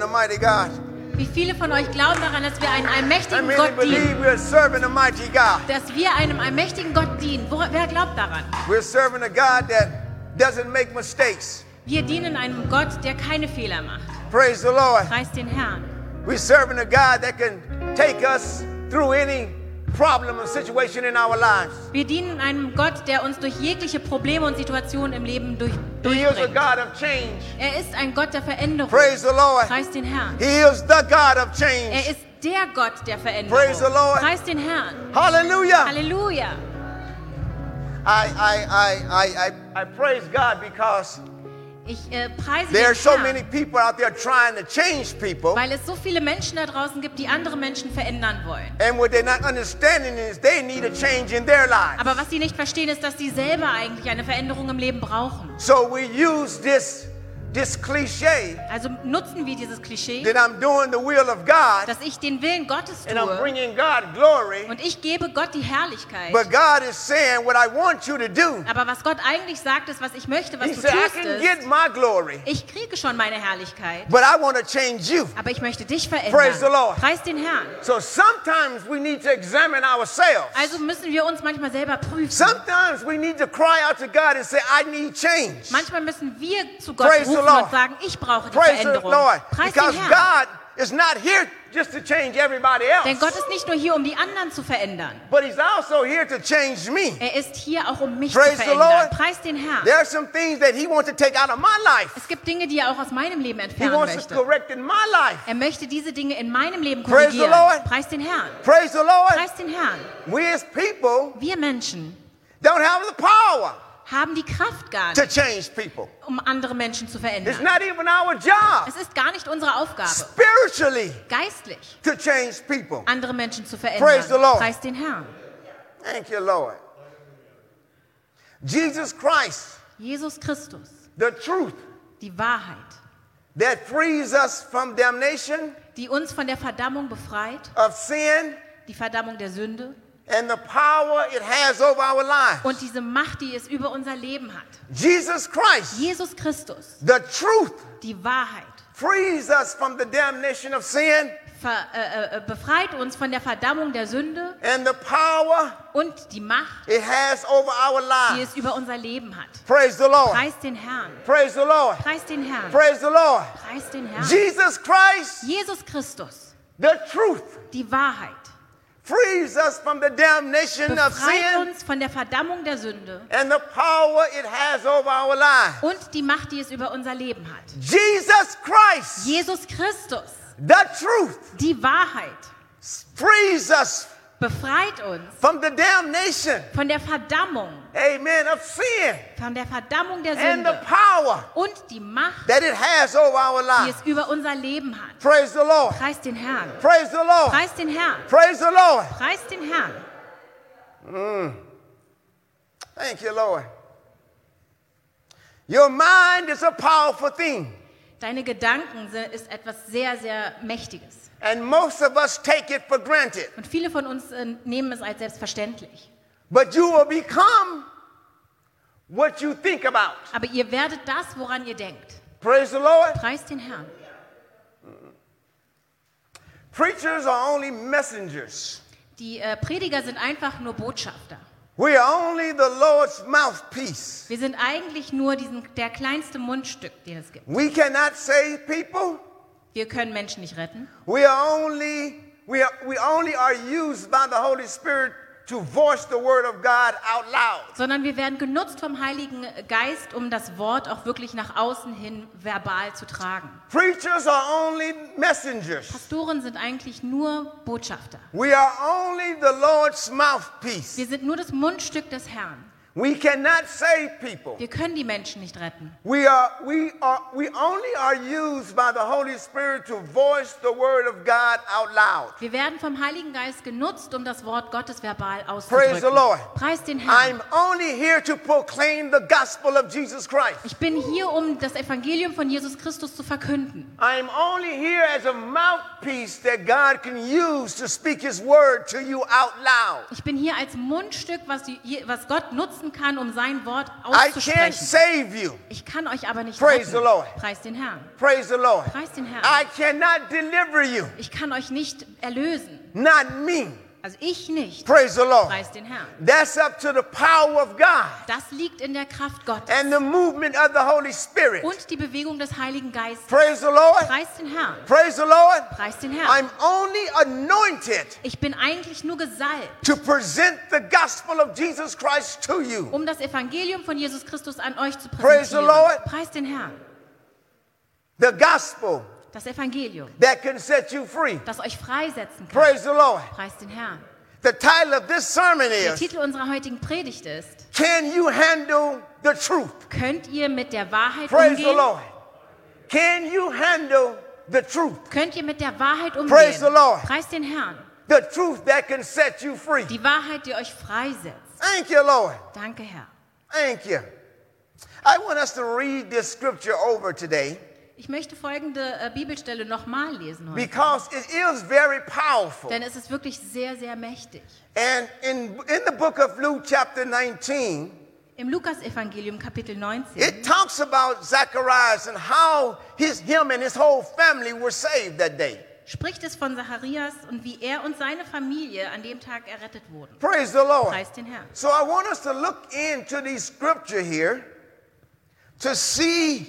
a mighty God? Wie viele von euch glauben daran, dass wir einem I allmächtigen really Gott believe dienen? we're serving a mighty God. Dass wir einem allmächtigen Gott dienen. Wer glaubt daran? We're serving a God that doesn't make mistakes. Wir dienen einem Gott, der keine Fehler macht. Praise the Lord. Preis den Herrn. We're serving a God that can take us through any problem or situation in our lives. Wir dienen einem Gott, der uns durch jegliche Probleme und Situationen im Leben He is a durchbringt. God of change. Er ist ein Gott der Veränderung. Praise the Lord. Preis den Herrn. He is the God of Er change. ist der Gott der Veränderung. Praise the Lord. Preis den Herrn. Hallelujah. Halleluja. I praise God because Ich preise there are den so Herrn, many people out there trying to change people. weil es so viele Menschen da draußen gibt, die andere Menschen verändern wollen. And what they're not understanding is they need a change in their lives. Aber was sie nicht verstehen, ist, dass sie selber eigentlich eine Veränderung im Leben brauchen. So we use this cliche Also nutzen wir dieses Klischee, that I'm doing the will of God dass ich den Willen Gottes and I'm tue bringing God glory. und ich gebe Gott die Herrlichkeit. But God is saying what I want you to do. Aber was Gott eigentlich sagt, ist, was ich möchte, was He du said, I tust, can ist, get my glory, ich kriege schon meine Herrlichkeit, but I want to change you. aber ich möchte dich Praise the verändern. Lord. Preis den Herrn. So sometimes we need to examine ourselves. Also müssen wir uns manchmal selber prüfen. Sometimes we need to cry out to God and say, I need change. Manchmal müssen wir zu Gott Praise the rufen Lord. und sagen, ich brauche die Praise the Veränderung. Lord. Preis Because den Herrn. God is not here just to change everybody Denn else, Gott ist nicht nur hier, um die anderen zu verändern. but He's also here to change me. Er ist hier auch, um mich Praise zu the verändern. Lord. Preis den Herrn. There are some things that He wants to take out of my life. Es gibt Dinge, die er auch aus meinem Leben He entfernen wants to möchte. correct in my life. Er möchte diese Dinge in meinem Leben Praise the korrigieren. Lord. Preis den Herrn. Praise the Lord. Preis den Herrn. We as people Wir Menschen don't have the power haben die Kraft gar to nicht, change people. um andere Menschen zu It's verändern. not even our job Es ist gar nicht unsere Aufgabe, spiritually geistlich to change people. andere Menschen zu Praise the verändern. Lord. Preis den Herrn. Thank you, Lord. Jesus Christ, Jesus Christus, the truth die Wahrheit, that frees us from damnation die uns von der Verdammung befreit, of sin die Verdammung der Sünde and the power it has over our lives. und diese Macht, die es über unser Leben hat. Jesus Christ, Jesus Christus, the truth, die Wahrheit, frees us from the damnation of sin befreit uns von der Verdammung der Sünde and the power und die Macht, it has over our die lives. es über unser Leben hat. Praise the Lord. Preis den Herrn. Praise the Lord. Preis den Herrn. Praise the Lord. Preis den Herrn. Jesus Christ, Jesus Christus, the truth, die Wahrheit, frees us from the damnation of befreit sin uns von der Verdammung der Sünde and the power it has over our lives. und die Macht, die es über unser Leben hat. Jesus Christ, Jesus Christus, the truth, die Wahrheit, frees us befreit uns from the damnation, von der Verdammung, amen, of sin von der Verdammung der and the Sünde power und die Macht, that it has over our die lives. es über unser Leben hat. Praise the Lord. Preis den Herrn. Praise the Lord. Preis den Herrn. Praise the Lord. Preis den Herrn. Thank you, Lord. Your mind is a powerful thing, Deine Gedanken ist etwas sehr, sehr Mächtiges. and most of us take it for granted. Und viele von uns nehmen es als selbstverständlich. But you will become what you think about. Aber ihr werdet das, woran ihr denkt. Praise the Lord. Preis den Herrn. Preachers are only messengers. Die Prediger sind einfach nur Botschafter. We are only the Lord's mouthpiece. Wir sind eigentlich nur der kleinste Mundstück, den es gibt. We cannot save people. Wir können Menschen nicht retten. We only are used by the Holy Spirit to voice the word of God out loud. Sondern wir werden genutzt vom Heiligen Geist, um das Wort auch wirklich nach außen hin verbal zu tragen. Preachers are only messengers. Pastoren sind eigentlich nur Botschafter. We are only the Lord's mouthpiece. Wir sind nur das Mundstück des Herrn. We cannot save people. Wir können die Menschen nicht retten. We only are used by the Holy Spirit to voice the word of God out loud. Wir werden vom Heiligen Geist genutzt, um das Wort Gottes verbal Praise auszudrücken. the Lord. Preis den Herrn. I'm only here to proclaim the gospel of Jesus Christ. Ich bin hier, um das Evangelium von Jesus Christus zu verkünden. I'm only here as a mouthpiece that God can use to speak his word to you out loud. Ich bin hier als Mundstück, was Gott nutzen benutzen kann, um sein Wort I can't auszusprechen. save you. Ich kann euch aber nicht Praise the retten. Lord. Preis den Herrn. Praise the Lord. Preis den Herrn. I cannot deliver you. Ich kann euch nicht erlösen. Not me. Also ich nicht. Praise the Lord. Preis den Herrn. That's up to the power of God Das liegt in der Kraft Gottes and the movement of the Holy Spirit. und die Bewegung des Heiligen Geistes. Praise the Lord. Preis den Herrn. Praise the Lord. Preis den Herrn. I'm only anointed Ich bin eigentlich nur gesalbt, to present the gospel of Jesus Christ to you. um das Evangelium von Jesus Christus an euch zu Praise the präsentieren. Lord. Preis den Herrn. The gospel Das Evangelium, that can set you free. das euch freisetzen kann. Praise the Lord. Preis den Herrn. The title of this sermon Der is, Titel unserer heutigen Predigt ist: Can you handle the truth? Könnt ihr mit der Wahrheit Praise the umgehen? Lord. Can you handle the truth? Könnt ihr mit der Wahrheit Praise the umgehen? Lord. Preis den Herrn. The truth that can set you free. Die Wahrheit, die euch freisetzt. Thank you, Lord. Danke, Herr. Thank you. I want us to read this scripture over today Ich möchte folgende Bibelstelle nochmal lesen heute, because it is very powerful. denn es ist wirklich sehr, sehr mächtig. And in the book of Luke chapter 19, Im Lukas-Evangelium Kapitel 19 it talks about Zacharias and how him and his whole family were saved that day. spricht es von Zacharias und wie er und seine Familie an dem Tag errettet wurden. Praise the Lord. Preis den Herrn. So I want us to look into the scripture here to see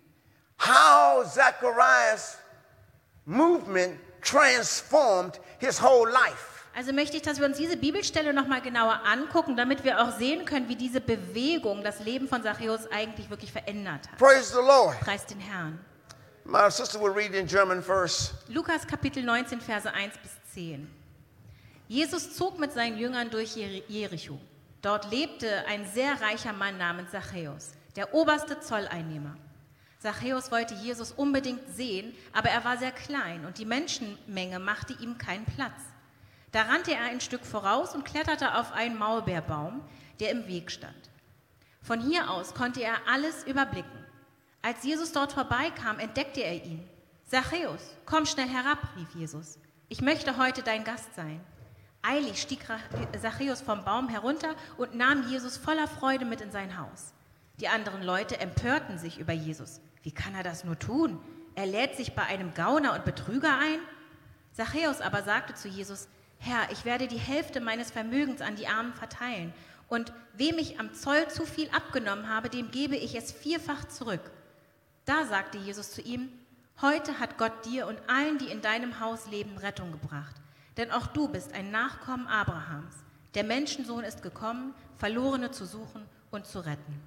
how Zacharias' movement transformed his whole life. Also möchte ich, dass wir uns diese Bibelstelle nochmal genauer angucken, damit wir auch sehen können, wie diese Bewegung das Leben von Zachäus eigentlich wirklich verändert hat. Praise the Lord. Preis den Herrn. My sister will read in German first. Lukas Kapitel 19, Verse 1 bis 10. Jesus zog mit seinen Jüngern durch Jericho. Dort lebte ein sehr reicher Mann namens Zachäus, der oberste Zolleinnehmer. Zachäus wollte Jesus unbedingt sehen, aber er war sehr klein und die Menschenmenge machte ihm keinen Platz. Da rannte er ein Stück voraus und kletterte auf einen Maulbeerbaum, der im Weg stand. Von hier aus konnte er alles überblicken. Als Jesus dort vorbeikam, entdeckte er ihn. Zachäus, komm schnell herab, rief Jesus. Ich möchte heute dein Gast sein. Eilig stieg Zachäus vom Baum herunter und nahm Jesus voller Freude mit in sein Haus. Die anderen Leute empörten sich über Jesus. Wie kann er das nur tun? Er lädt sich bei einem Gauner und Betrüger ein? Zachäus aber sagte zu Jesus: Herr, ich werde die Hälfte meines Vermögens an die Armen verteilen. Und wem ich am Zoll zu viel abgenommen habe, dem gebe ich es vierfach zurück. Da sagte Jesus zu ihm: Heute hat Gott dir und allen, die in deinem Haus leben, Rettung gebracht. Denn auch du bist ein Nachkommen Abrahams. Der Menschensohn ist gekommen, Verlorene zu suchen und zu retten.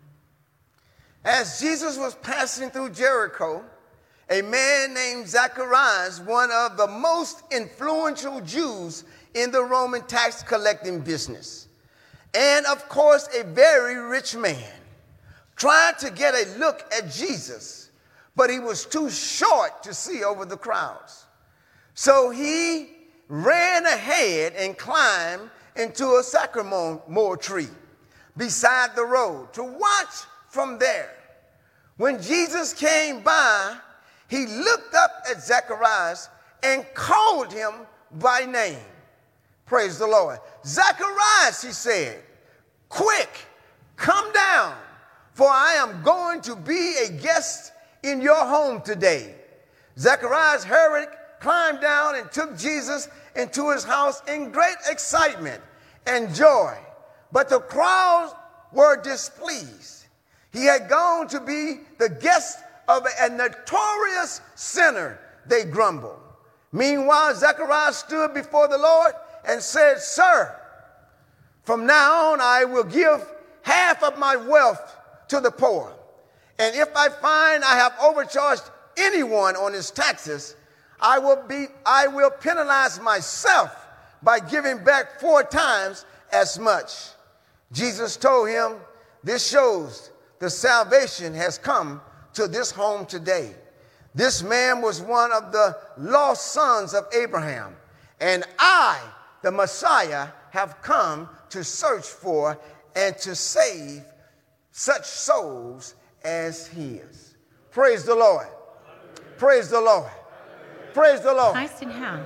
As Jesus was passing through Jericho, a man named Zacharias, one of the most influential Jews in the Roman tax collecting business, and of course a very rich man, tried to get a look at Jesus, but he was too short to see over the crowds. So he ran ahead and climbed into a sycamore tree beside the road to watch from there. When Jesus came by, he looked up at Zacharias and called him by name. Praise the Lord. Zacharias, he said, quick, come down, for I am going to be a guest in your home today. Zacharias hurried, climbed down, and took Jesus into his house in great excitement and joy. But the crowds were displeased. He had gone to be the guest of a notorious sinner, they grumbled. Meanwhile, Zacharias stood before the Lord and said, Sir, from now on I will give half of my wealth to the poor. And if I find I have overcharged anyone on his taxes, I will penalize myself by giving back 4 times as much. Jesus told him, this shows the salvation has come to this home today. This man was one of the lost sons of Abraham, and I, the Messiah, have come to search for and to save such souls as his. Praise the Lord. Praise the Lord. Praise the Lord. Preis den Herrn.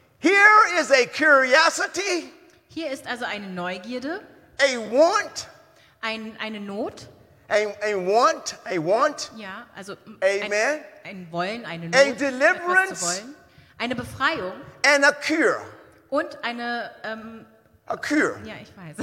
Here is a curiosity, Hier ist also eine Neugierde, a want, eine Not, a want, ja, also Amen. ein Wollen, eine Not, A etwas deliverance. zu wollen, eine Befreiung and a cure. und eine, A cure. ja, ich weiß,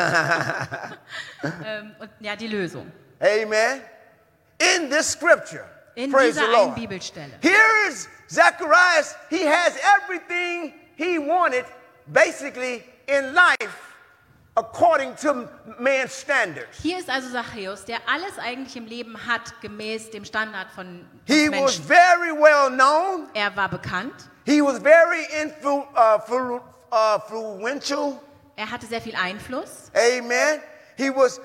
und ja, die Lösung. Amen. In this scripture. In Praise dieser the einen Lord. Bibelstelle. Here is Zacharias. He has everything he wanted, basically, in life, according to man's standards. Hier ist also Zachäus, der alles eigentlich im Leben hat, gemäß dem Standard von He was Menschen. very well known. Er war bekannt, He was very influential. er hatte sehr viel Einfluss. Amen. He was,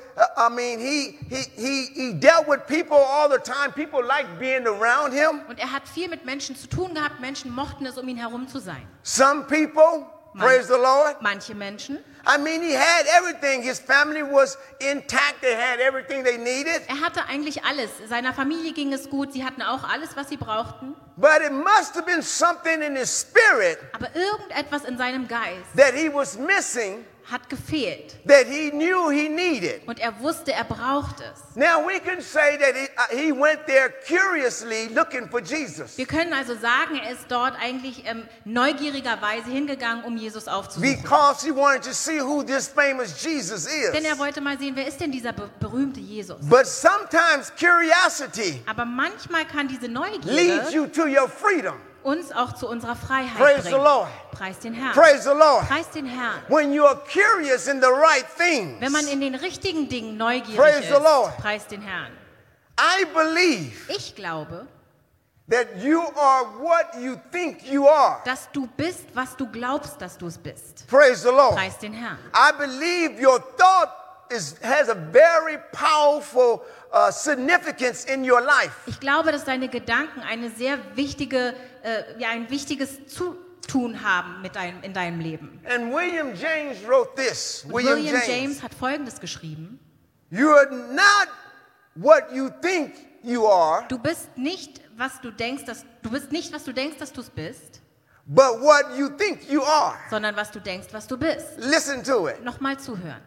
he dealt with people all the time. People liked being around him. Und er hat viel mit Menschen zu tun gehabt. Menschen mochten es, um ihn herum zu sein. Some people, praise the Lord. Manche Menschen. I mean, he had everything. His family was intact. They had everything they needed. Er hatte eigentlich alles. Seiner Familie ging es gut. Sie hatten auch alles, was sie brauchten. But it must have been something in his spirit Aber irgendetwas in seinem Geist that he was missing, hat gefehlt. that he knew he needed. Und er wusste, er braucht es. Now, we can say that he went there curiously looking for Jesus. Wir können also sagen, er ist dort eigentlich neugierigerweise hingegangen, um Jesus aufzusuchen. Because he wanted to see who this famous Jesus Denn er is. wollte mal sehen, wer ist denn dieser berühmte Jesus? But sometimes curiosity Aber manchmal kann diese leads Neugierde you to your freedom. uns auch zu unserer Freiheit Praise the bringen. Lord. Preis den Herrn. Praise the Lord. Preis den Herrn. When you are curious in the right things, Wenn man in den richtigen Dingen neugierig Praise the Lord. ist, preis den Herrn. I believe Ich glaube, that you are what you think you are. dass du bist, was du glaubst, dass du es bist. Praise the Lord. Preis den Herrn. I believe your thought has a very powerful significance in your life. Ich glaube, dass deine Gedanken eine sehr wichtige, ein wichtiges Zutun haben in deinem Leben. And William James wrote this. William James hat Folgendes geschrieben. You are not what you think you are, Du bist nicht, was du denkst, dass du es bist, but what you think you are. sondern was du denkst, was du bist. Listen to it. Nochmal zuhören.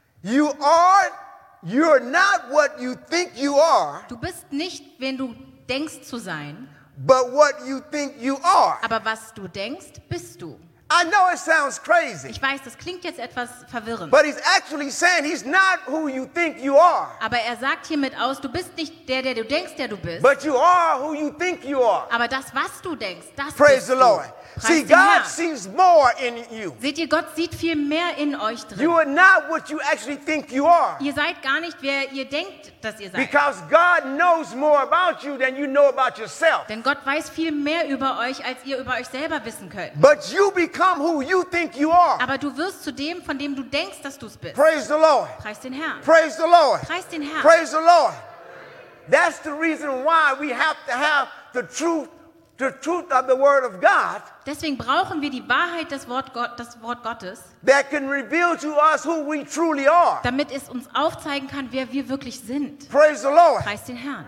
You're not what you think you are, Du bist nicht, wen du denkst zu sein, but what you think you are. aber was du denkst, bist du. I know it sounds crazy, Ich weiß, das klingt jetzt etwas verwirrend, but he's actually saying he's not who you think you are, aber er sagt hiermit aus, du bist nicht der du denkst, der du bist, but you are who you think you are. aber das, was du denkst, das Praise bist the du. Lord. Preis See, den God Herrn. sees more in you. Seht ihr, Gott sieht viel mehr in euch You drin. are not what you actually think you are, Ihr seid gar nicht, wer ihr denkt, dass ihr seid. because God knows more about you than you know about yourself. Denn Gott weiß viel mehr über euch, als ihr über euch selber wissen könnt. But you become who you think you are. Aber du wirst zu dem, von dem du denkst, dass du es bist. Praise the Lord. Preis den Herrn. Praise the Lord. Preis den Herrn. Praise the Lord. That's the reason why we have to have the truth of the Word of God Deswegen brauchen wir die Wahrheit des Wort Gottes, that can reveal to us who we truly are. damit es uns aufzeigen kann, wer wir wirklich sind. Praise the Lord. Preis den Herrn.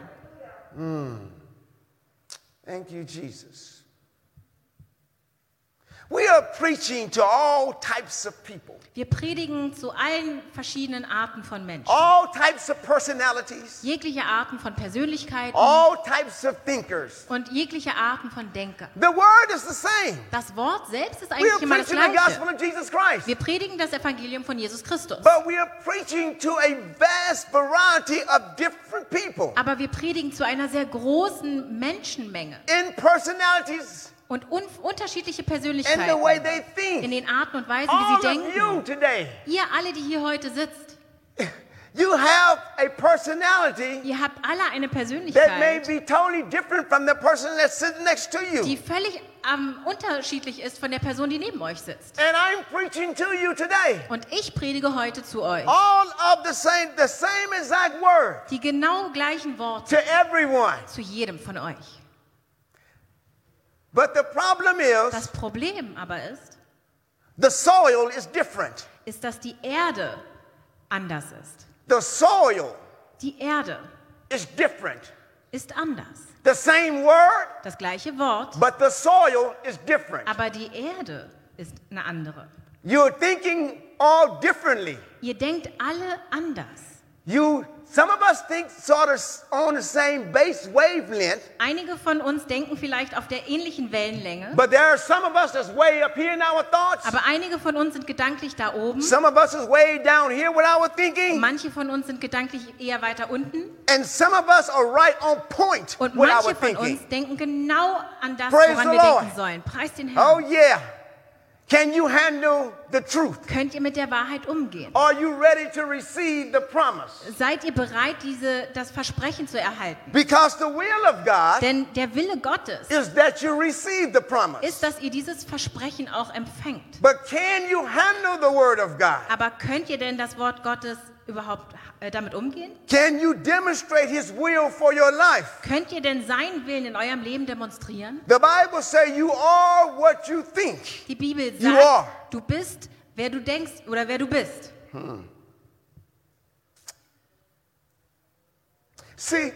Thank you, Jesus. We are preaching to all types of people, Wir predigen zu allen verschiedenen Arten von Menschen. all types of personalities, Jegliche Arten von Persönlichkeiten all types of thinkers. und jegliche Arten von Denkern. The Word is the same. Das Wort selbst ist We eigentlich are immer das preaching the gospel Gleiche. of Jesus Christ. Wir predigen das Evangelium von Jesus Christus. But we are preaching to a vast variety of different people Aber wir predigen zu einer sehr großen Menschenmenge in personalities und unterschiedliche and the way Persönlichkeiten they in think. den Arten und Weisen, All wie sie of you denken. today, Ihr alle, die hier heute sitzt, you have a personality ihr habt alle eine that may Persönlichkeit, be totally different from the person that's sitting next to die you. völlig unterschiedlich ist von der Person, die neben euch sitzt. And I'm preaching to you today. Und ich predige heute zu euch All of the same exact word die genau gleichen to Worte everyone. zu jedem von euch. But the problem Das is Problem aber the soil is different. ist, dass die Erde anders ist. The soil Die Erde is different. ist anders. The same word, Das gleiche Wort, but the soil is different. aber die Erde ist eine andere. You're thinking all differently. Ihr denkt alle anders. Some of us think sort of on the same base wavelength, Einige von uns denken vielleicht auf der ähnlichen Wellenlänge, but there are some of us that's way up here in our thoughts. aber einige von uns sind gedanklich da oben. Some of us is way down here with our thinking. Manche von uns sind gedanklich eher weiter unten. And some of us are right on point Und with our manche von thinking. uns denken genau an das, Praise woran the wir Lord. denken sollen. Preis den Oh Herrn. yeah. Can you handle the truth? Könnt ihr mit der Wahrheit umgehen? Are you ready to receive the promise? Seid ihr bereit, das Versprechen zu erhalten? Because the will of God Denn der Wille Gottes is that you receive the promise. ist, dass ihr dieses Versprechen auch empfängt. But can you handle the word of God? Aber könnt ihr denn das Wort Gottes überhaupt damit umgehen? Can you demonstrate his will for your life? Könnt ihr denn seinen Willen in eurem Leben demonstrieren? The Bible says you are what you think. Die Bibel You are. sagt, du bist, wer du denkst oder wer du bist. See,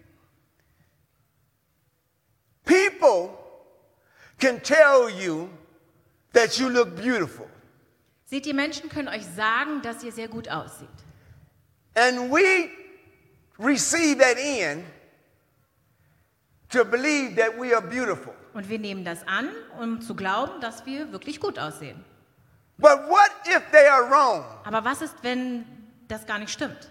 people can tell you that you look beautiful. Seht ihr, Menschen können euch sagen, dass ihr sehr gut aussieht. And we receive that in to believe that we are beautiful. Und wir nehmen das an, um zu glauben, dass wir wirklich gut aussehen. But what if they are wrong Aber was ist, wenn das gar nicht stimmt?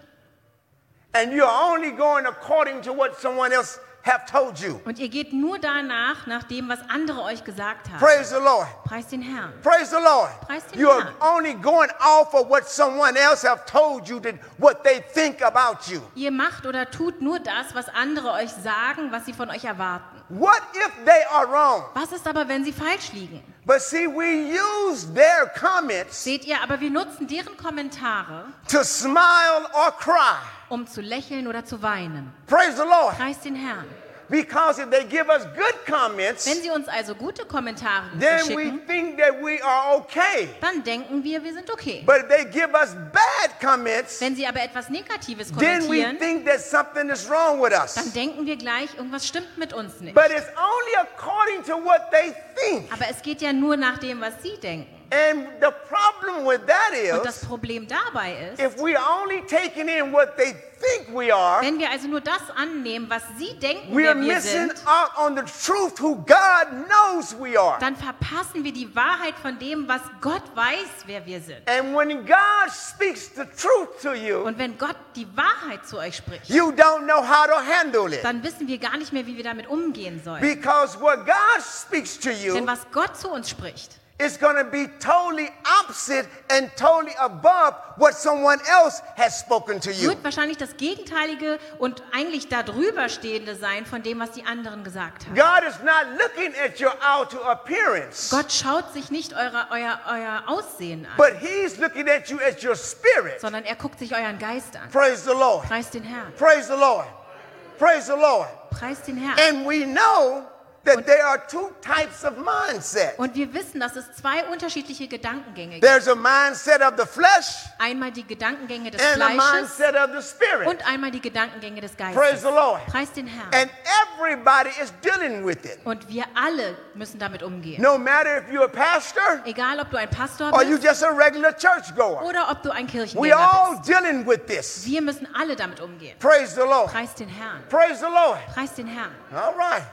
and you're only going according to what someone else have told you? Und ihr geht nur danach, nach dem, was andere euch gesagt haben. Praise the Lord. Preis den Herrn. Praise the Lord. Preis den You're Herrn. only going off of what someone else have told you, that what they think about you. Ihr macht oder tut nur das, was andere euch sagen, was sie von euch erwarten. What if they are wrong? Was ist aber, wenn sie falsch liegen? But see, we use their comments Seht ihr, aber wir nutzen deren Kommentare, to smile or cry. um zu lächeln oder zu weinen. Praise the Lord. Preis den Herrn. Because if they give us good comments, Wenn sie uns also gute Kommentare then we schicken, think that we are okay. dann denken wir sind okay. But if they give us bad comments, Wenn sie aber etwas Negatives then we kommentieren, think that something is wrong with us. dann denken wir gleich, irgendwas stimmt mit uns nicht. But it's only according to what they think. Aber es geht ja nur nach dem, was sie denken. And the problem with that Und das is, Problem dabei ist, if we only taking in what they think we are, wenn wir also nur das annehmen, was sie denken, we are wer wir missing sind, out on the truth who God knows we are. dann verpassen wir die Wahrheit von dem, was Gott weiß, wer wir sind. And when God speaks the truth to you, Und wenn Gott die Wahrheit zu euch spricht, you don't know how to handle it. dann wissen wir gar nicht mehr, wie wir damit umgehen sollen. Because what God speaks to Denn you was Gott zu uns spricht, is going to be totally opposite and totally above what someone else has spoken to you. wird wahrscheinlich das Gegenteilige und eigentlich darüber stehende sein von dem, was die anderen gesagt haben. God is not looking at your outer appearance, Gott schaut sich nicht euer Aussehen an, but He's looking at you as your spirit. sondern er guckt sich euren Geist an. Praise the Lord. Preis den Herrn. Praise the Lord. Praise the Lord. Preis den Herrn. And we know that there are two types of mindset. Und wir wissen, dass es zwei unterschiedliche Gedankengänge gibt. There's a mindset of the flesh Einmal die Gedankengänge des and a Fleisches mindset of the spirit. und einmal die Gedankengänge des Praise Geistes. the Lord. Preis den Herrn. And everybody is dealing with it. Und wir alle müssen damit umgehen. No matter if you're a pastor Egal, ob du ein Pastor or you bist just a regular churchgoer. oder ob du ein We Kirchengänger all bist. dealing with this. Wir müssen alle damit umgehen. Praise the Lord. Preis den Herrn. Praise the Lord. Preis den Herrn. All right.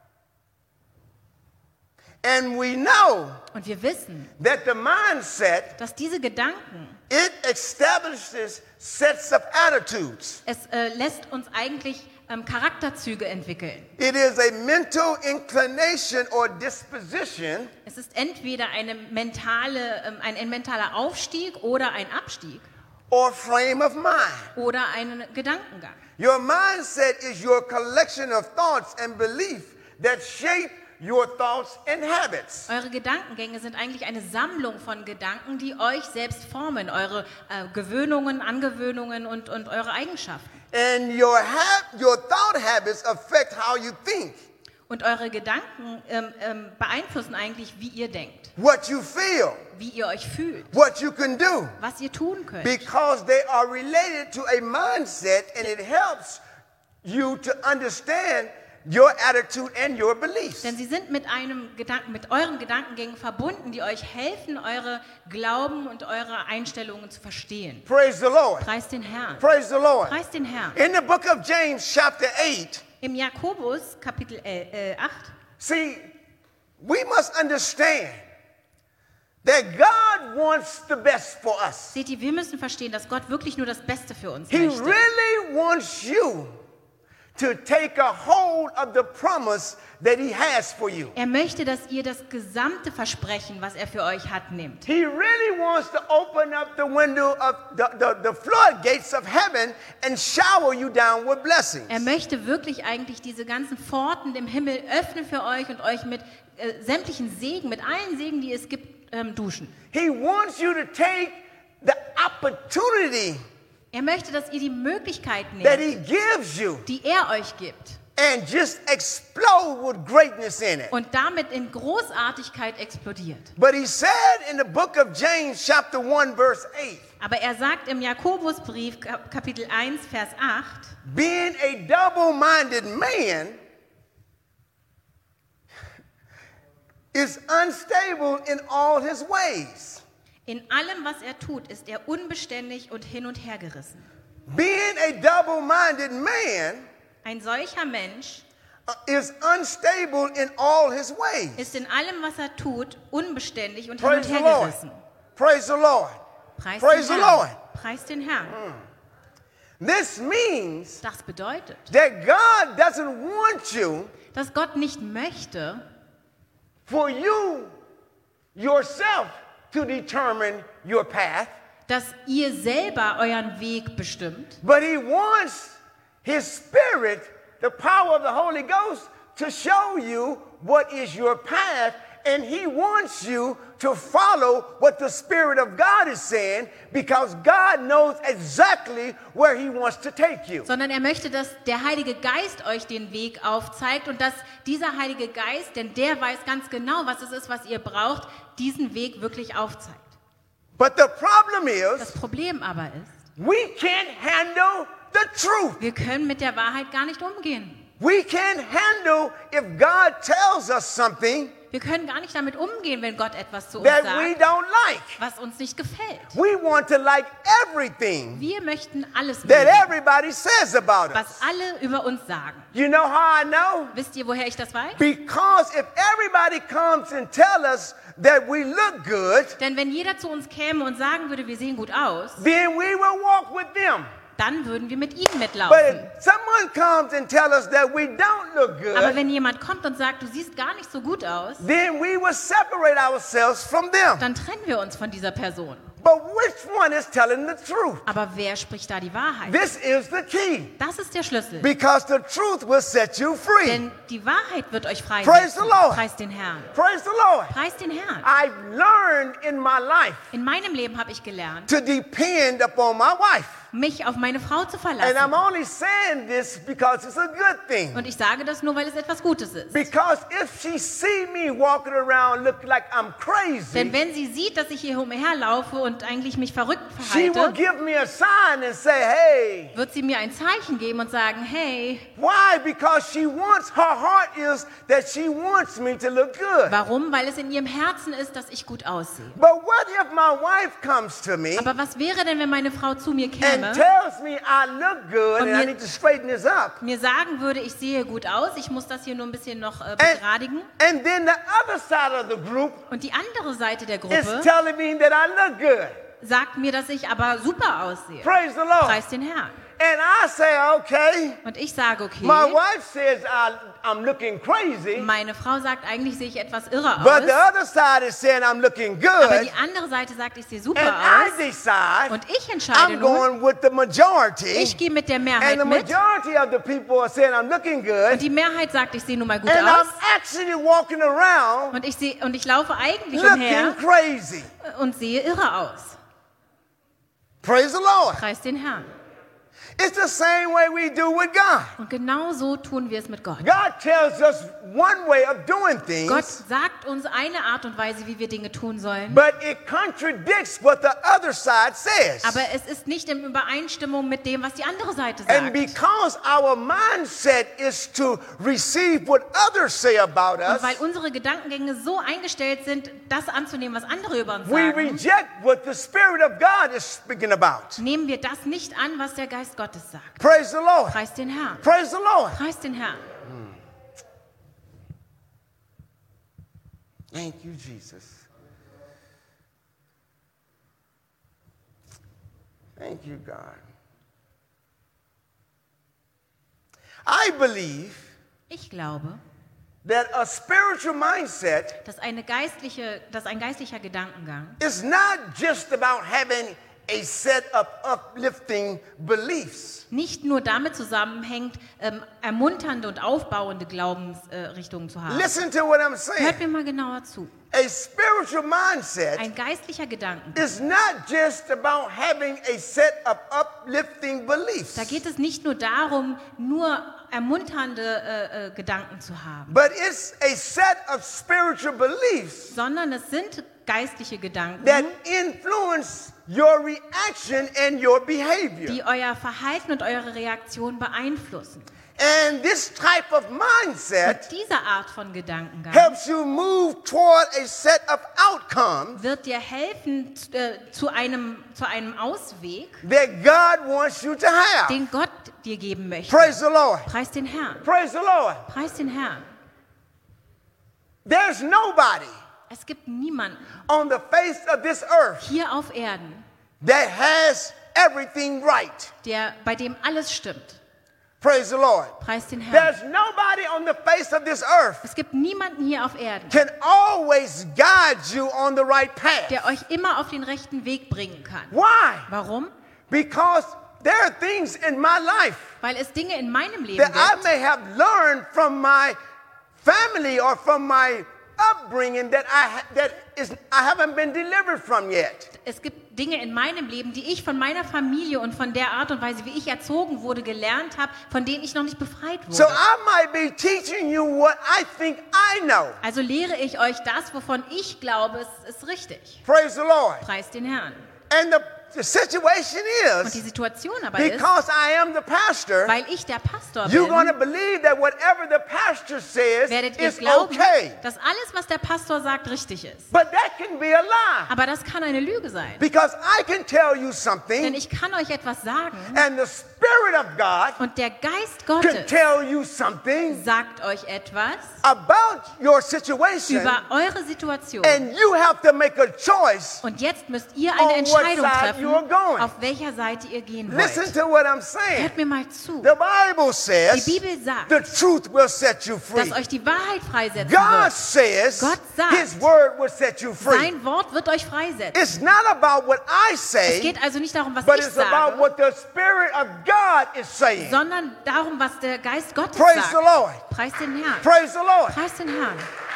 And we know Und wir wissen, that the mindset, dass diese Gedanken, it establishes sets of attitudes. es lässt uns eigentlich Charakterzüge entwickeln. It is a mental inclination or disposition Es ist entweder ein mentaler Aufstieg oder ein Abstieg or frame of mind. oder ein Gedankengang. Your mindset is your collection of thoughts and beliefs that shape your thoughts and habits. Eure Gedankengänge sind eigentlich eine Sammlung von Gedanken, die euch selbst formen, eure Gewöhnungen, Angewöhnungen und eure Eigenschaften. And your thought habits affect how you think, Und eure Gedanken beeinflussen eigentlich, wie ihr denkt, what you feel, wie ihr euch fühlt, what you can do, was ihr tun könnt. because they are related to a mindset, and it helps you to understand your attitude and your beliefs. Denn sie sind mit euren Gedankengängen verbunden, die euch helfen, eure Glauben und eure Einstellungen zu verstehen. Praise the Lord. Preis den Herrn. Praise the Lord. Preis den Herrn. In the book of James, chapter 8, Im Jakobus, Kapitel 8, see, we must understand that God wants the best for us. seht ihr, wir müssen verstehen, dass Gott wirklich nur das Beste für uns He möchte. really wants you to take a hold of the promise that he has for you. Er möchte, dass ihr das gesamte Versprechen, was er für euch hat, nehmt. He really wants to open up the window of the floodgates of heaven and shower you down with blessings. Er möchte wirklich eigentlich diese ganzen Pforten im Himmel öffnen für euch und euch mit sämtlichen Segen, mit allen Segen, die es gibt, duschen. He wants you to take the opportunity Er möchte, dass ihr die Möglichkeit that nehmt, he gives you die er euch gibt, and just explode with greatness in it. und damit in Großartigkeit explodiert. But he said in the book of James, chapter 1, verse 8, Aber er sagt im Jakobusbrief, Kapitel 1, Vers 8, being a double-minded man is unstable in all his ways. in allem, was er tut, ist er unbeständig und hin und her gerissen. Being a double-minded man Ein solcher Mensch is unstable in all his ways. ist in allem, was er tut, unbeständig und hin Praise und the her Lord. gerissen. Praise the Lord. Preis Praise den the Herrn. Lord. Preis den Herrn. This means Das bedeutet, that God doesn't want you dass Gott nicht möchte, for you yourself to determine your path, dass ihr selber euren Weg bestimmt, but he wants his spirit, the power of the Holy Ghost, to show you what is your path, and he wants you to follow what the Spirit of God is saying, because God knows exactly where he wants to take you. sondern er möchte, dass der Heilige Geist euch den Weg aufzeigt und dass dieser Heilige Geist, denn der weiß ganz genau, was es ist, was ihr braucht, diesen Weg wirklich aufzeigt. But the problem Das is, Problem aber ist, we can't handle the truth. wir können mit der Wahrheit gar nicht umgehen. We can't handle if God tells us something Wir können gar nicht damit umgehen, wenn Gott etwas zu uns that we sagt, don't like. was uns nicht gefällt. We want to like everything Wir möchten alles that mögen, everybody says about was us. alle über uns sagen. You know how I know? Wisst ihr, woher ich das weiß? Because if everybody comes and tell us that we look good, Denn wenn jeder zu uns käme und sagen würde, wir sehen gut aus, then we will walk with them. dann würden wir mit ihnen But mitlaufen. if someone comes and tell us that we don't look Aber good, wenn jemand kommt und sagt, du siehst gar nicht so gut aus, then we will separate ourselves from them. dann trennen wir uns von dieser Person. But which one is telling the truth? Aber wer spricht da die Wahrheit? This is the key. Das ist der Schlüssel. Because the truth will set you free. Denn die Wahrheit wird euch frei Praise the setzen. Lord. Preis den Herrn. Praise the Lord. Preis den Herrn. I've learned in my life In meinem Leben habe ich gelernt, to depend upon my wife. mich auf meine Frau zu And I'm verlassen. only saying this because it's a good thing. Und ich sage das nur, weil es etwas Gutes ist. Because if she see me walking around looking like I'm crazy, Denn wenn sie sieht, dass ich hier umherlaufe und eigentlich mich verrückt she will verhalte, give me a sign and say, hey, wird sie mir ein Zeichen geben und sagen, hey, why? Because she wants, her heart is that she wants me to look good. warum? Weil es in ihrem Herzen ist, dass ich gut aussehe. But what if my wife comes to me Aber was wäre denn, wenn meine Frau zu mir käme, and tells me I look good and I mir- need to straighten this up? mir sagen würde, ich sehe gut aus, ich muss das hier nur ein bisschen noch begradigen. And then the other side of the group Und die andere Seite der is Gruppe telling me that I look good. sagt mir, dass ich aber super aussehe. Praise the Lord. Preis den Herrn. And I say, okay. Und ich sage, okay, My wife says I'm looking crazy, meine Frau sagt, eigentlich sehe ich etwas irre but the aus. other side is saying I'm looking Aber good. die andere Seite sagt, ich sehe super And I aus. decide Und ich entscheide I'm nun, going with the majority. ich gehe mit der And Mehrheit the mit. majority of the people are saying I'm looking Und good. die Mehrheit sagt, ich sehe nun mal gut And I'm aus. actually walking around Und ich laufe eigentlich looking umher crazy. und sehe irre aus. Praise the Lord. Preis den Herrn. It's the same way we do with God. Und genau so tun wir es mit Gott. God tells us one way of doing Gott things, sagt uns eine Art und Weise, wie wir Dinge tun sollen. but it contradicts what the other side says. Aber es ist nicht in Übereinstimmung mit dem, was die andere Seite And sagt. because our mindset is to receive what others say about Und us, weil unsere Gedankengänge so eingestellt sind, das anzunehmen, was andere über uns we sagen, reject what the Spirit of God is speaking about. nehmen wir das nicht an, was der Geist Gottes sagt. Praise the Lord. Preis den Herrn. Praise the Lord. Preis den Herrn. Thank you, Jesus. Thank you, God. I believe Ich glaube, that a spiritual mindset dass ein geistlicher Gedankengang is not just about having a set of uplifting beliefs. nicht nur damit zusammenhängt, ermunternde und aufbauende Glaubensrichtungen zu haben. Listen to what I'm saying. Hört mir mal genauer zu. A spiritual mindset Ein geistlicher Gedankengang. is not just about having a set of uplifting beliefs, Da geht es nicht nur darum, nur ermunternde Gedanken zu haben, but it's a set of spiritual beliefs sondern es sind geistliche Gedanken, that influence your reaction and your behavior. die euer Verhalten und eure Reaktion beeinflussen. And this type of mindset Und diese Art von Gedankengang helps you move toward a set of outcomes wird dir helfen zu einem Ausweg, that God wants you to have. den Gott dir geben möchte. Praise the Lord. Preis den Herrn. Praise the Lord. Preis den Herrn. There's nobody Es gibt niemanden on the face of this earth hier auf Erden, that has everything right. bei dem alles stimmt. Praise the Lord. Preis den Herrn. There's nobody on the face of this earth Es gibt niemanden hier auf Erden, can always guide you on the right path. der euch immer auf den rechten Weg bringen kann. Why? Warum? Because there are things in my life Weil es Dinge in meinem Leben that I gibt, may have learned from my family or from my upbringing that I haven't been delivered from yet. es gibt Dinge in meinem Leben, die ich von meiner Familie und von der Art und Weise, wie ich erzogen wurde, gelernt habe, von denen ich noch nicht befreit So wurde. I might be teaching you what I think I know. Also lehre ich euch das, wovon ich glaube, es ist richtig. Praise the Lord. Preis den Herrn. And the situation Und die is, Situation aber ist, because I am the pastor, weil ich der Pastor you're going to bin, believe that whatever the pastor says werdet ihr is glauben, okay. dass alles, was der Pastor sagt, richtig ist. But that can be a lie. Aber das kann eine Lüge sein. Because I can tell you Denn something, ich kann euch etwas sagen and the Spirit of God und der Geist can Gottes tell you something sagt euch etwas about your situation, über eure Situation. and you have to make a choice. Und jetzt müsst ihr On eine what Entscheidung side treffen, you are going. auf welcher Seite ihr gehen Listen wollt. to what I'm saying. Hört mir mal zu. The Bible says Die Bibel sagt, the truth will set you free. dass euch die Wahrheit freisetzen God wird. says Gott sagt, His word will set you free. Sein Wort wird euch freisetzen. It's not about what I Es say, geht also nicht darum, was but ich it's about sage, what the Spirit of God is saying. sondern darum, was der Geist Gottes Praise the sagt. Lord. Preis den Herrn. Praise the Lord. Preis den Herrn.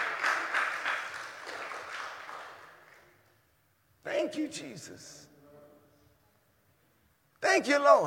Thank you, Jesus. Thank you, Lord.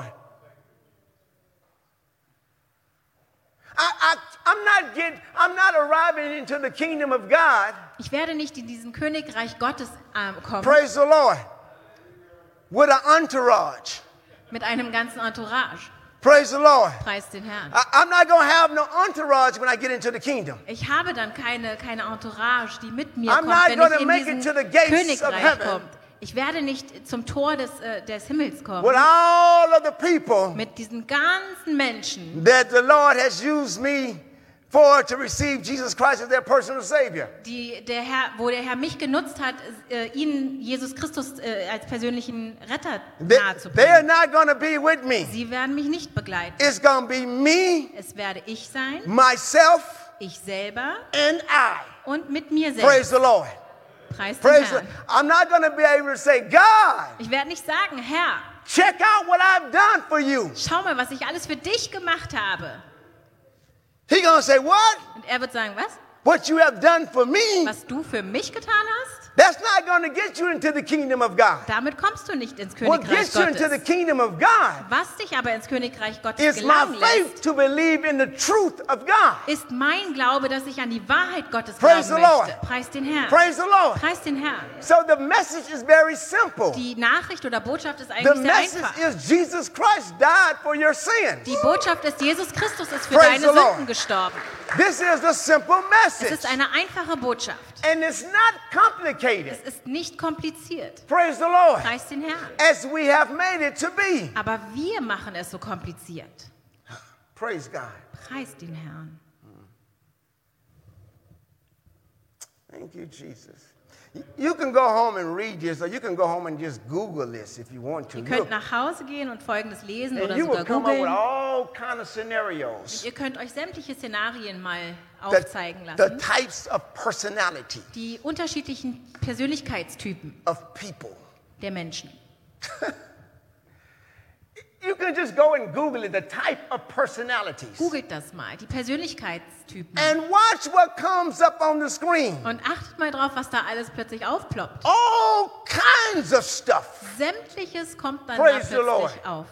I'm not arriving into the kingdom of God. Ich werde nicht in diesen Königreich Gottes kommen Praise the Lord. With an entourage. mit einem ganzen Entourage. Praise the Lord. Preis den Herrn. I'm not going to have no entourage when I get into the kingdom. Ich habe dann keine Entourage, die mit mir I'm kommt, not wenn gonna ich in make it diesen to the gates of Königreich heaven. komme. Ich werde nicht zum Tor des Himmels kommen With all of the people mit diesen ganzen Menschen, that the Lord has used me for to receive Jesus Christ as their personal Savior. wo der Herr mich genutzt hat, ihnen Jesus Christus als persönlichen Retter They are nahezubringen. not going to be with me. Sie werden mich nicht begleiten. It's going to be me, Es werde ich sein, myself, ich selber and I. und mit mir Praise selbst. the Lord. Preis den Praise the Herrn. I'm not going to be able to say, God, Ich werde nicht sagen, Herr, check out what I've done for you. schau mal, was ich alles für dich gemacht habe. He's going to say, what? Und er wird sagen, was? What you have done for me? Was du für mich getan hast? That's not going to get you into the kingdom of God. Damit kommst du nicht ins What Königreich gets you into the Gottes. kingdom of God Was dich aber ins Königreich Gottes is my gelangen faith lässt, to believe in the truth of God. ist mein Glaube, dass ich an die Wahrheit Gottes Praise glauben the Lord. möchte. Preis den Herrn. Praise the Lord. Preis den Herrn. So the message is very simple. Die Nachricht oder Botschaft ist The eigentlich sehr message einfach. is Jesus Christ died for your sins. Die Botschaft ist, Jesus Christus ist für Praise deine the Lord. Sünden gestorben. This is the simple Es message. ist eine einfache Botschaft. And it's not complicated. Es ist nicht kompliziert. Praise the Lord. Preis den Herrn. As we have made it to be. Aber wir machen es so kompliziert. Praise God. Preis den Herrn. Thank you, Jesus. You can go home and read this, or you can go home and just Google this if you want to. Ihr könnt nach Hause gehen und Folgendes lesen And oder you will sogar come up with googeln. all kind of scenarios. Ihr könnt euch sämtliche Szenarien mal The, aufzeigen the lassen. types of personality Die unterschiedlichen Persönlichkeitstypen of people. der Menschen. You can just go and Google it, the type of personalities. Googelt das mal, die Persönlichkeitstypen. And watch what comes up on the screen. Und achtet mal drauf, was da alles plötzlich aufploppt. All kinds of stuff. Sämtliches kommt dann Praise da the Lord. plötzlich auf.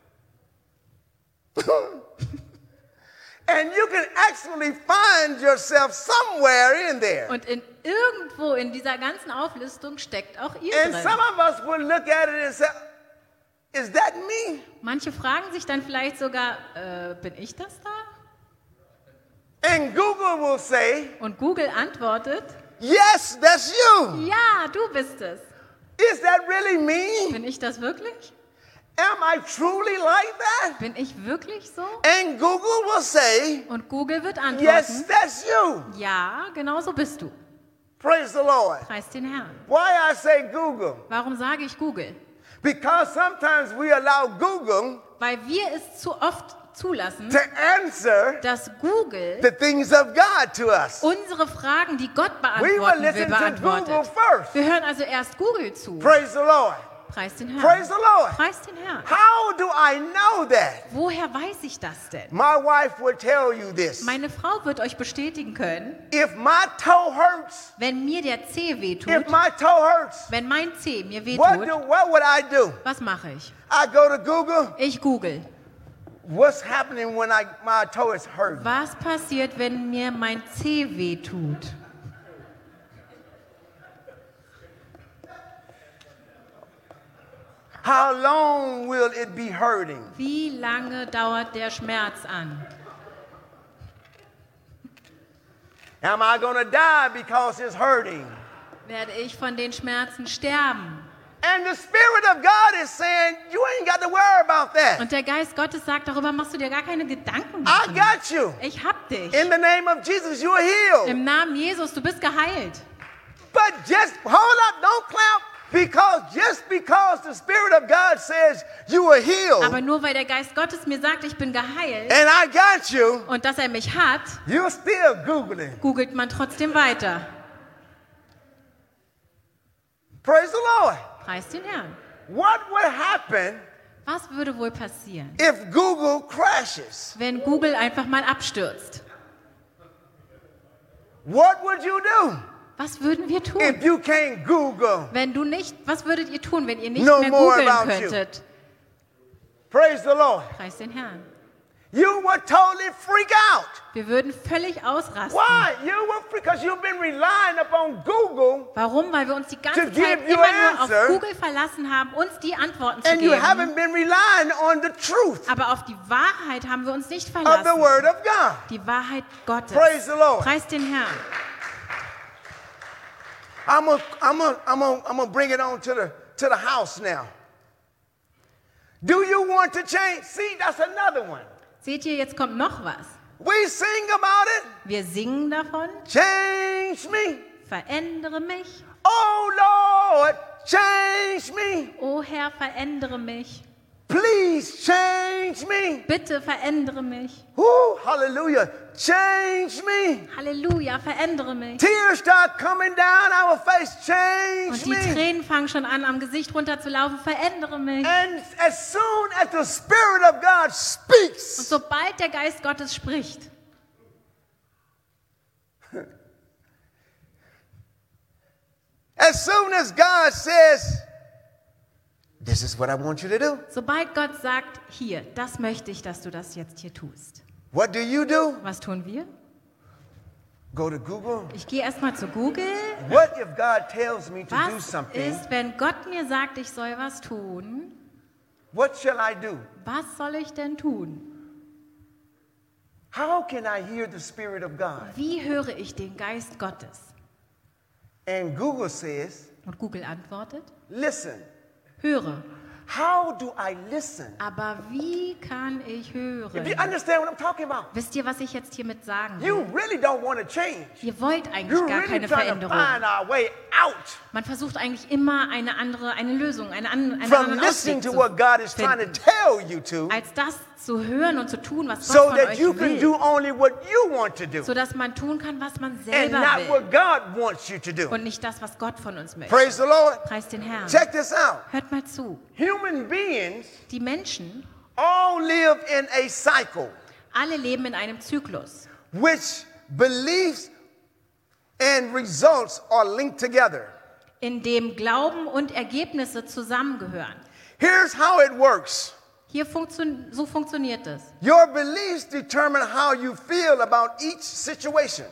And you can actually find yourself somewhere in there. Und irgendwo in dieser ganzen Auflistung steckt auch ihr And some drin. of us will look at it and say, is that me? Manche fragen sich dann vielleicht sogar, bin ich das da? And Google will say, Und Google antwortet, yes, that's you. ja, du bist es. Is that really me? Bin ich das wirklich? Am I truly like that? Bin ich wirklich so? And Google will say, Und Google wird yes, antworten, that's you. ja, genau so bist du. Praise the Lord. Preis den Herrn. Why I say Google? Warum sage ich Google? Because sometimes we allow Google Weil wir es zu oft zulassen, to answer dass Google the things of God to us. unsere Fragen, die Gott We will beantworten will, listen to Google beantwortet. first. Wir hören also erst Google zu. Praise the Lord. Preis den Praise Herrn. the Lord. Preis den Herrn. How do I know that? Woher weiß ich das denn? My wife will tell you this. Meine Frau wird euch bestätigen können, If my toe hurts, wenn mir der Zeh wehtut, if my toe hurts, wenn mein Zeh mir what wehtut, would I do? was mache ich? I go to Google. Ich google. What's happening when my toe is hurting? Was passiert, wenn mir mein Zeh wehtut? How long will it be hurting? Wie lange dauert der Schmerz an? Am I going to die because it's hurting? Werde ich von den Schmerzen sterben? And the Spirit of God is saying, you ain't got to worry about that. Und der Geist Gottes sagt, darüber machst du dir gar keine Gedanken I machen. got you. Ich hab dich. In the name of Jesus, you are healed. Im Namen Jesus, du bist geheilt. But just hold up, don't clap, because just because the Spirit of God says you are healed Aber nur weil der Geist Gottes mir sagt, ich bin geheilt and I got you, und dass er mich hat, you're still Googling. googelt man trotzdem weiter. Praise the Lord. Preis den Herrn. What would happen Was würde wohl passieren, if Google crashes? wenn Google einfach mal abstürzt? What would you do Was würden wir tun? if you can't Google? Wenn du nicht, was würdet ihr tun, wenn ihr nicht No mehr more googeln about you. könntet? Praise the Lord. Preis den Herrn. You would totally freak out. Wir würden völlig ausrasten. Why? You would because you've been relying upon Google Warum? Weil wir uns die ganze To give Zeit you immer nur auf answer. Google verlassen haben, uns die Antworten zu and you geben. haven't been relying on the truth Aber auf die Wahrheit haben wir uns nicht of the verlassen. Word of God. Die Wahrheit Gottes. Praise the Lord. Preis den Herrn. I'm gonna bring it on to the house now. Do you want to change? See, that's another one. Seht ihr, jetzt kommt noch was. We sing about it. Wir singen davon. Change me. Verändere mich. Oh Lord, change me. O Herr, verändere mich. Please change me. Bitte verändere mich. Hallelujah. Change me. Halleluja, verändere mich. Tears start coming down our face. Change Und die me. Tränen fangen schon an, am Gesicht runterzulaufen. Verändere mich. And as soon as the Spirit of God Und speaks, sobald der Geist Gottes spricht, as As soon as God says, this is what I want you to do, Sobald Gott sagt, hier, das möchte ich, dass du das jetzt hier tust. what do? Was tun wir? Go to Google. Ich gehe erstmal zu Google. What if God tells me to do Was something? ist, wenn Gott mir sagt, ich soll was tun? What shall I do? Was soll ich denn tun? How can I hear the Spirit of God? Wie höre ich den Geist Gottes? And Google says, Und Google antwortet, listen. höre. How do I listen? Aber wie kann ich Do you hören? understand what I'm talking about? Wisst ihr, was ich jetzt hiermit sagen will? You really don't want to change. Ihr wollt eigentlich You're gar really keine trying to Veränderung. find our way out Man versucht eigentlich immer eine Lösung, einen from anderen listening Ausweg to zu what God is trying to finden, tell you to, als das zu hören und zu tun, was so Gott von that euch you can do will, only what you want to do sodass man tun kann, was man and selber not will what God wants you to do. und nicht das, was Gott von uns möchte. Praise the Lord. Preis den Herrn. Check this out. Hört mal zu. Human beings Die Menschen, all live in a cycle alle leben in einem Zyklus, which beliefs and results are linked together. in dem Glauben und Ergebnisse zusammengehören. Here's how it works. So funktioniert es. Your beliefs determine how you feel about each situation.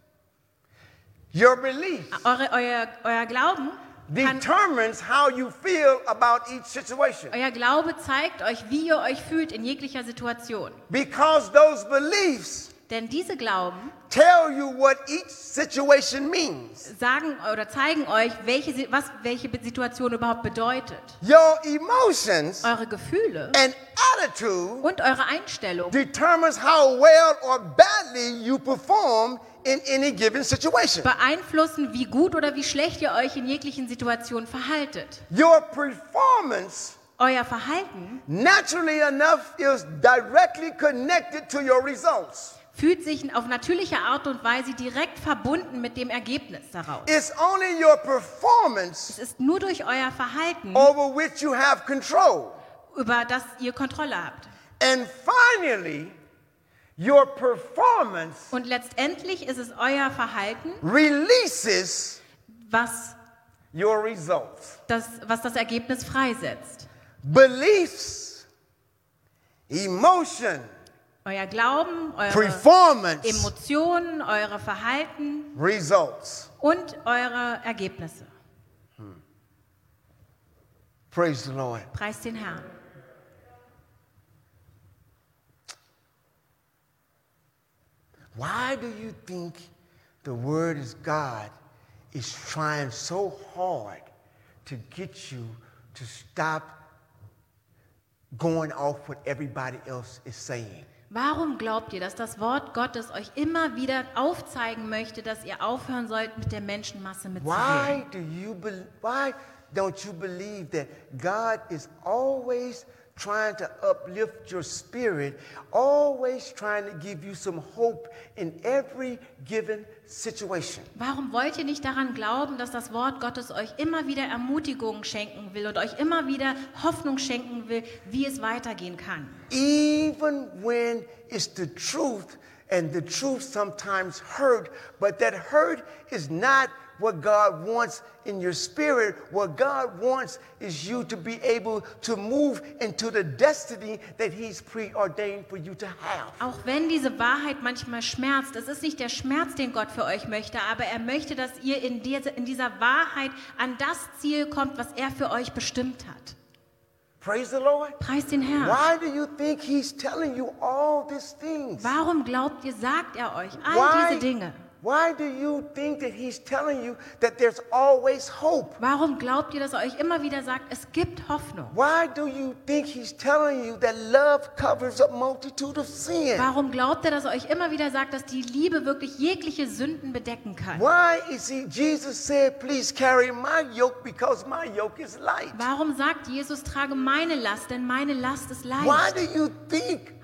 Your belief Euer Glauben kann, determines how you feel about each situation. euer Glaube zeigt euch, wie ihr euch fühlt in jeglicher Situation. Because those beliefs Denn diese Glauben tell you what each situation means. sagen oder zeigen euch, welche Situation überhaupt bedeutet. Your emotions Eure Gefühle and attitude und eure Einstellung determines how well or badly you perform in any given situation. beeinflussen, wie gut oder wie schlecht ihr euch in jeglichen Situationen verhaltet. Your performance, Euer Verhalten naturally enough, is directly connected to your results. fühlt sich auf natürliche Art und Weise direkt verbunden mit dem Ergebnis daraus. It's only your performance Es ist nur durch euer Verhalten, over which you have control. über das ihr Kontrolle habt. And finally, your performance Und letztendlich ist es euer Verhalten, releases was your results. das Ergebnis freisetzt. Beliefs, emotion, Euer Glauben, eure performance, Emotionen, eure Verhalten results. und eure Ergebnisse. Praise the Lord. Preis den Herrn. Why do you think the Word of God is trying so hard to get you to stop going off what everybody else is saying? Warum glaubt ihr, dass das Wort Gottes euch immer wieder aufzeigen möchte, dass ihr aufhören sollt, mit der Menschenmasse mitzugehen? Why don't you believe that God is always trying to uplift your spirit, always trying to give you some hope in every given situation? Warum wollt ihr nicht daran glauben, dass das Wort Gottes euch immer wieder Ermutigung schenken will und euch immer wieder Hoffnung schenken will, wie es weitergehen kann? Even when it's the truth, and the truth sometimes hurt, but that hurt is not what God wants in your spirit. What God wants is you to be able to move into the destiny that He's preordained for you to have. Auch wenn diese Wahrheit manchmal schmerzt, es ist nicht der Schmerz, den Gott für euch möchte, aber er möchte, dass ihr in dieser Wahrheit an das Ziel kommt, was er für euch bestimmt hat. Praise the Lord. Preis den Herrn. Why do you think He's telling you all these things? Warum glaubt ihr, sagt er euch all diese Dinge? Why do you think that He's telling you that there's always hope? Warum glaubt ihr, dass er euch immer wieder sagt, es gibt Hoffnung? Why do you think He's telling you that love covers a multitude of sin? Warum glaubt er, dass er euch immer wieder sagt, dass die Liebe wirklich jegliche Sünden bedecken kann? Why is Jesus said, please carry my yoke because my yoke is light? Warum sagt Jesus, trage meine Last, denn meine Last ist Why leicht? do you think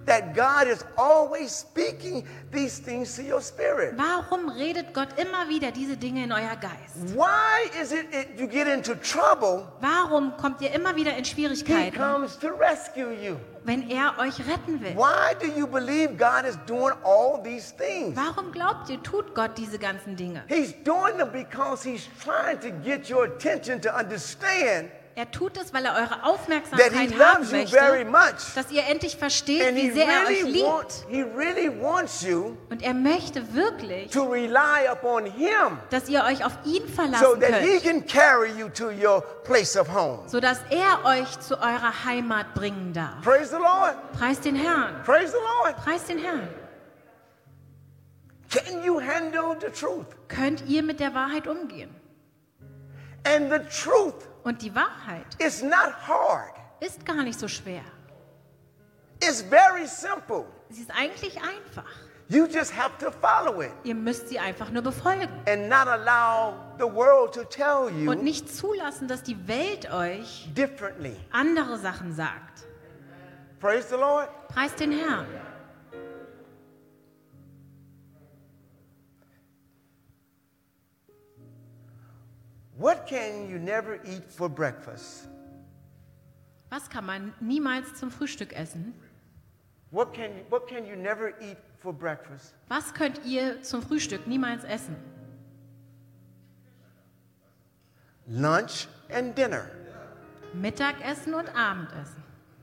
that God is always speaking these things to your spirit? Warum redet Gott immer wieder diese Dinge in euer Geist? Why is it you get into trouble? Warum kommt ihr immer wieder in He Schwierigkeiten, comes to rescue you. wenn er euch retten will? Why do you believe God is doing all these things? Warum glaubt ihr, tut Gott diese ganzen Dinge? He's doing them because he's trying to get your attention to understand Er tut es, weil er eure that he Aufmerksamkeit haben loves you very möchte, much. dass ihr endlich versteht, And wie sehr er euch liebt. he really wants you Und er möchte wirklich, to rely upon him dass ihr euch auf ihn so verlassen that he könnt, can carry you to your place of home. sodass er euch zu eurer Heimat bringen darf. Praise the Lord. Preist den Herrn. Praise the Lord. Preist den Herrn. Can you handle the truth? Könnt ihr mit der Wahrheit umgehen? And the truth Und die Wahrheit is not hard. ist gar nicht so schwer. It's very simple. Sie ist eigentlich einfach. You just have to follow it Ihr müsst sie einfach nur befolgen and not allow the world to tell und you nicht zulassen, dass die Welt euch differently. andere Sachen sagt. Praise the Lord. Preist den Herrn. What can you never eat for breakfast? Was kann man niemals zum Frühstück essen? What can you never eat for breakfast? Was könnt ihr zum Frühstück niemals essen? Lunch and dinner. Mittagessen und Abendessen.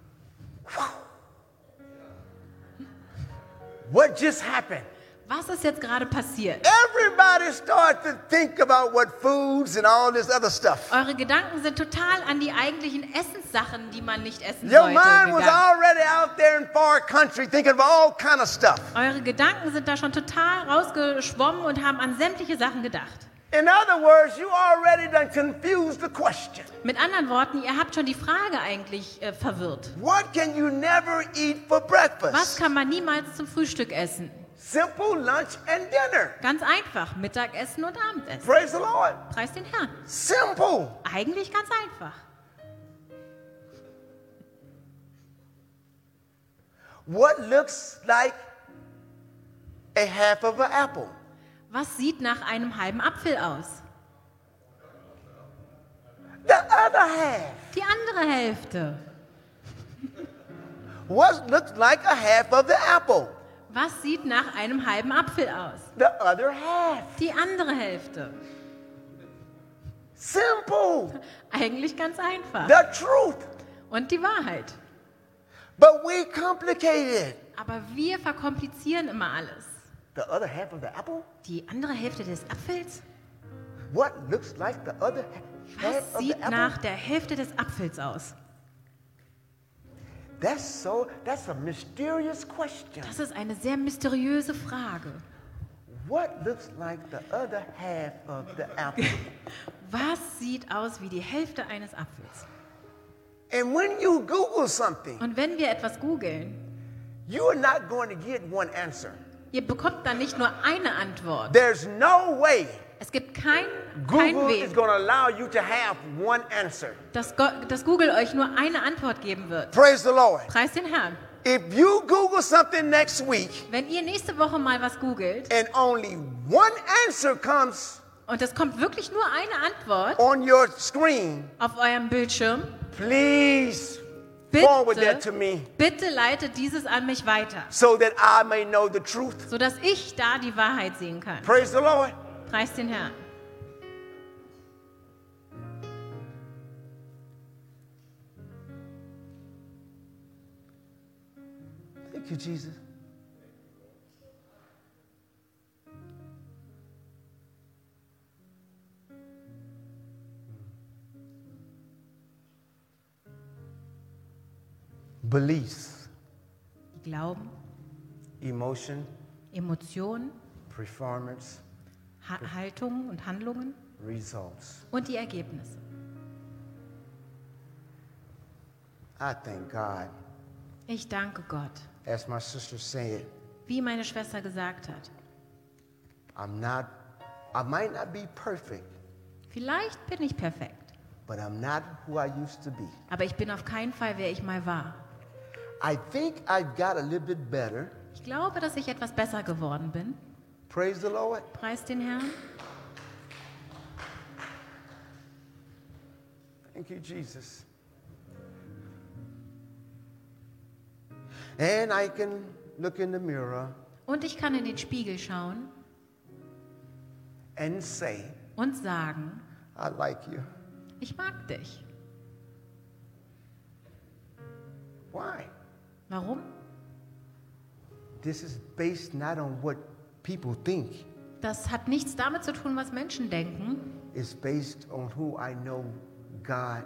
What just happened? Was ist jetzt gerade passiert? Everybody start to think about what foods and all this other stuff. Eure Gedanken sind total an die eigentlichen Essenssachen, die man nicht essen Your sollte, mind was gegangen. already out there in far country thinking of all kind of stuff. Eure Gedanken sind da schon total rausgeschwommen und haben an sämtliche Sachen gedacht. In other words, you already done confused the question. Mit anderen Worten, ihr habt schon die Frage eigentlich verwirrt. What can you never eat for Was breakfast? kann man niemals zum Frühstück essen? Simple lunch and dinner. Ganz einfach, Mittagessen und Abendessen. Praise the Lord. Preist den Herrn. Simple. Eigentlich ganz einfach. What looks like a half of an apple? Was sieht nach einem halben Apfel aus? The other half. Die andere Hälfte. What looks like a half of the apple? Was sieht nach einem halben Apfel aus? The other half. Die andere Hälfte. Simple. Eigentlich ganz einfach. The truth. Und die Wahrheit. But we complicate it. Aber wir verkomplizieren immer alles. The other half of the apple? Die andere Hälfte des Apfels? What looks like the other half Was of the sieht apple? nach der Hälfte des Apfels aus? That's a mysterious question. Das ist eine sehr mysteriöse Frage. What looks like the other half of the apple? Was sieht aus wie die Hälfte eines Apfels? And when you Google something, Und wenn wir etwas googeln, you are not going to get one answer. ihr bekommt dann nicht nur eine Antwort. There's no way Es gibt kein Google is Weg, going to allow you to have one answer. dass Google euch nur eine Antwort geben wird. Praise the Lord. Preist den Herrn. If you Google something next week Wenn ihr nächste Woche mal was googelt and only one answer comes und es kommt wirklich nur eine Antwort on your screen, auf eurem Bildschirm, please forward that to me bitte leitet dieses an mich weiter, so that I may know the truth. sodass ich da die Wahrheit sehen kann. Praise the Lord. Preist den Herrn. Thank you, Jesus. Beliefs, Glauben, emotion, Emotionen, performance, Haltungen und Handlungen results. und die Ergebnisse. I thank God. Ich danke Gott. As my sister said, Wie meine Schwester gesagt hat, I might not be perfect, vielleicht bin ich perfekt, but I'm not who I used to be. aber ich bin auf keinen Fall, wer ich mal war. I think I've got a little bit better. Ich glaube, dass ich etwas besser geworden bin. Praise the Lord. Preis den Herrn. Thank you, Jesus. And I can look in the mirror Und ich kann in den Spiegel schauen and say, und sagen, I like you. ich mag dich. Why? Warum? This is based not on what people think. Das hat nichts damit zu tun, was Menschen denken. It's based on who I know God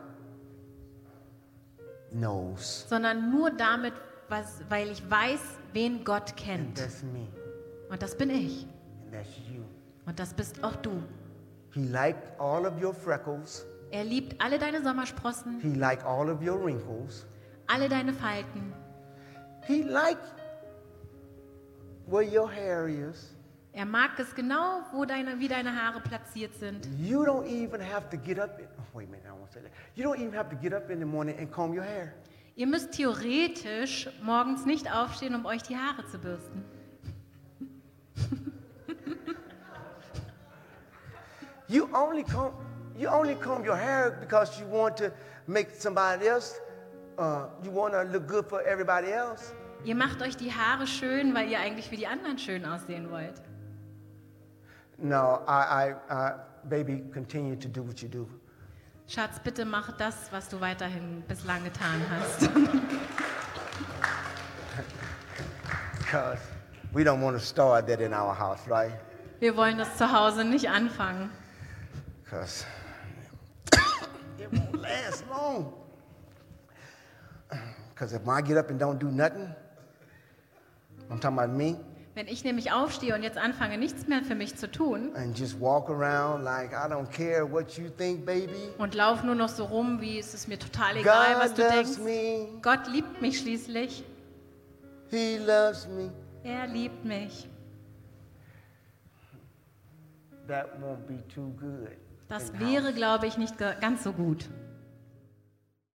knows. Sondern nur damit, weil ich weiß, wen Gott And kennt. that's me. Und das bin ich. And that's you. Und das bist auch du. He liked all of your freckles. Er liebt alle deine Sommersprossen, He liked all of your wrinkles. alle deine Falten. He liked where your hair is. Er mag es genau, wie deine Haare platziert sind. You don't even have to get up. Wait a minute, I won't say that. You don't even have to get up in the morning and comb your hair. Ihr müsst theoretisch morgens nicht aufstehen, um euch die Haare zu bürsten. You only comb your hair because you want to make somebody else. You want to look good for everybody else. Ihr macht euch die Haare schön, weil ihr eigentlich für die anderen schön aussehen wollt. No, baby, continue to do what you do. Schatz, bitte mach das, was du weiterhin bislang getan hast. Because we don't want to start that in our house, right? Wir wollen das zu Hause nicht anfangen. Because it won't last long. Because if I get up and don't do nothing, I'm talking about me, Wenn ich nämlich aufstehe und jetzt anfange, nichts mehr für mich zu tun and just walk around like I don't care what you think, baby. und laufe nur noch so rum, wie es ist mir total egal, was God du loves denkst. me. Gott liebt mich schließlich. He loves me. Er liebt mich. That won't be too good. Das in wäre, house. glaube ich, nicht ganz so gut.